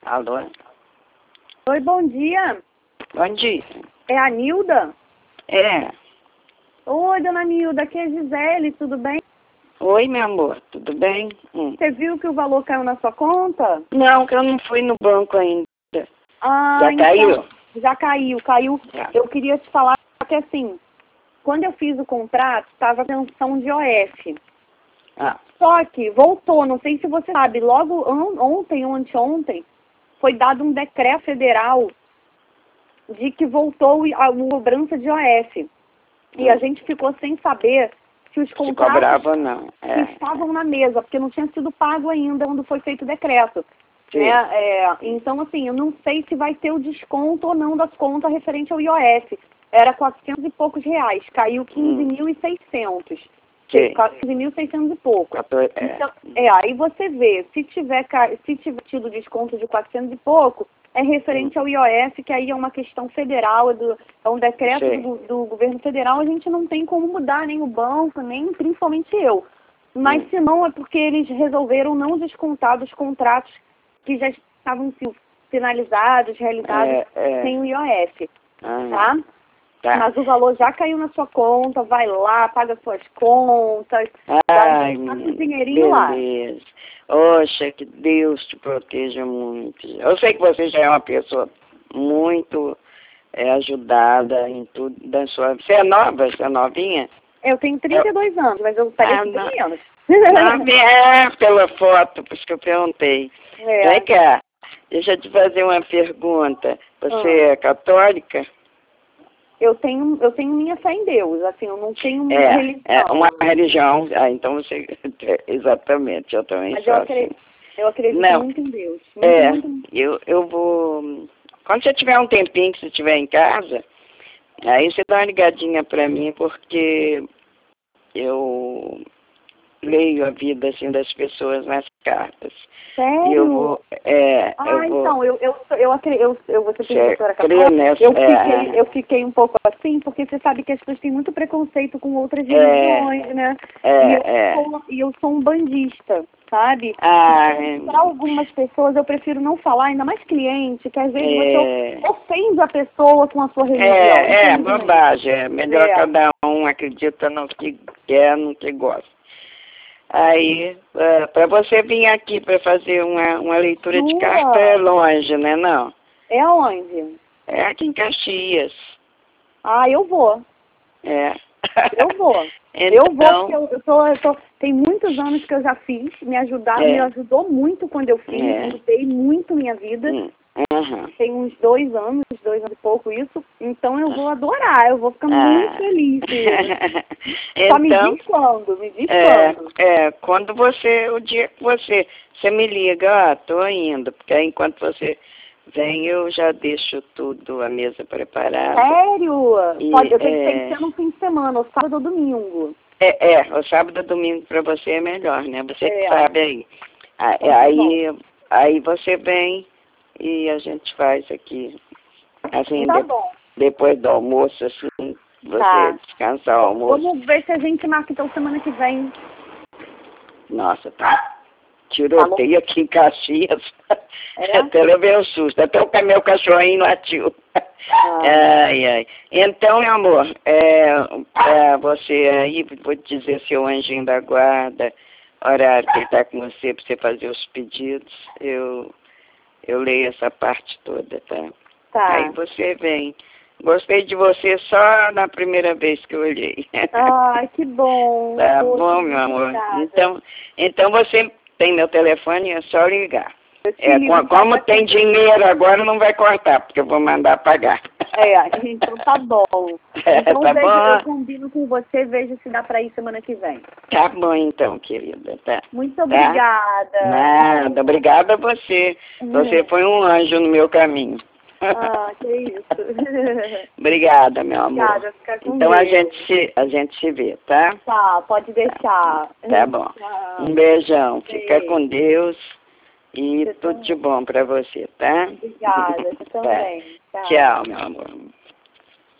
Alô? Oi, bom dia. Bom dia. É a Nilda? É. Oi, dona Nilda, aqui é a Gisele, tudo bem? Oi, meu amor, tudo bem? Você viu que o valor caiu na sua conta? Não, que eu não fui no banco ainda. Ah, Já caiu? Então, já caiu. Já. Eu queria te falar que assim, quando eu fiz o contrato, estava pensão de OF. Ah, Só que voltou, não sei se você sabe, logo ontem ou anteontem, foi dado um decreto federal de que voltou a cobrança de OF. E a gente ficou sem saber se os se contratos cobrava ou não. que estavam na mesa, porque não tinha sido pago ainda quando foi feito o decreto. Sim. Né? Então, assim, eu não sei se vai ter o desconto ou não das contas referente ao IOF. Era 400 e poucos reais, caiu 15.600. Sim. 15.600 e pouco. Então, aí você vê, se tiver tido desconto de 400 e pouco, é referente ao IOF, que aí é uma questão federal, é um decreto do governo federal, a gente não tem como mudar, nem o banco, nem principalmente eu. Mas se não, é porque eles resolveram não descontar dos contratos que já estavam finalizados, realizados sem o IOF, tá? Tá. Mas o valor já caiu na sua conta, vai lá, paga suas contas, Ai, passa o dinheirinho lá. beleza. Oxa, que Deus te proteja muito. Eu sei que você já é uma pessoa muito ajudada em tudo da sua... Você é nova? Você é novinha? Eu tenho 32 anos, mas eu pareço menos. Não, pela foto, por isso que eu perguntei. Vem cá, deixa eu te fazer uma pergunta. Você é católica? Eu tenho minha fé em Deus, assim, eu não tenho uma religião. Uma religião, então você, exatamente, eu também mas sou assim. Eu acredito muito em Deus. Muito. Eu vou, quando você tiver um tempinho que você estiver em casa, aí você dá uma ligadinha pra mim, porque eu leio a vida, assim, das pessoas nas cartas. Sério? E eu vou, então, você tem doutora eu fiquei um pouco assim, porque você sabe que as pessoas têm muito preconceito com outras religiões, né? E eu sou um bandista, sabe? Para algumas pessoas eu prefiro não falar, ainda mais cliente, que às vezes você ofende a pessoa com a sua religião. Bobagem. É melhor cada um acredita no que quer, no que gosta. Aí, para você vir aqui para fazer uma leitura de carta é longe, né, não? É onde? É aqui em Caxias. Ah, eu vou. Eu vou. Então, eu vou, porque tem muitos anos que eu já fiz, me ajudou muito quando eu fiz, mudei muito minha vida. Tem uns 2 anos e pouco isso, então eu vou adorar, eu vou ficar muito feliz. Só me diz quando, quando o dia que você me liga, tô indo, porque aí enquanto você vem eu já deixo tudo, a mesa preparada. Sério? Tem que ser no fim de semana, ou sábado ou domingo. O sábado ou domingo para você é melhor, né? Você que sabe aí. Aí você vem e a gente faz aqui, assim, depois do almoço, assim, você descansar o almoço. Vamos ver se a gente marca então semana que vem. Nossa, tiroteio aqui em Caxias. Até levei um susto, até o meu cachorrinho latiu. Então, meu amor, você aí, vou te dizer seu anjinho da guarda, horário que ele está com você para você fazer os pedidos, eu leio essa parte toda, tá? Aí você vem. Gostei de você só na primeira vez que eu olhei. Ai, que bom. Tá bom, meu amor. Então você tem meu telefone, é só ligar. Como tem dinheiro agora, não vai cortar, porque eu vou mandar pagar. Então tá bom. Então eu combino com você, vejo se dá pra ir semana que vem. Tá bom então, querida. Tá. Muito obrigada. Nada, obrigada a você. Você foi um anjo no meu caminho. Que isso. Obrigada, meu amor. Obrigada, fica com então Deus. a gente se vê, tá? Tá, pode deixar. Tá bom. Um beijão. Fica com Deus. E tudo de bom pra você, tá? Obrigada, você também. Tchau, meu amor.